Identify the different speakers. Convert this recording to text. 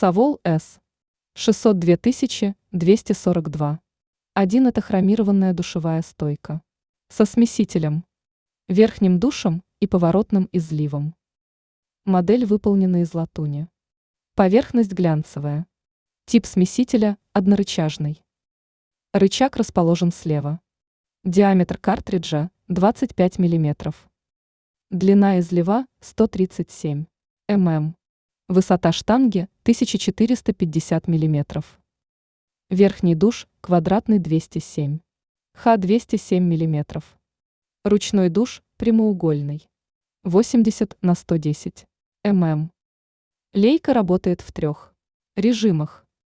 Speaker 1: Савол С. 602 242. 1 – это хромированная душевая стойка. Со смесителем, верхним душем и поворотным изливом. Модель выполнена из латуни. Поверхность глянцевая. Тип смесителя однорычажный. Рычаг расположен слева. Диаметр картриджа 25 мм. Длина излива 137 мм. Высота штанги 1450 мм. Верхний душ квадратный 207. Х 207 мм. Ручной душ прямоугольный. 80 на 110 мм. Лейка работает в 3 режимах.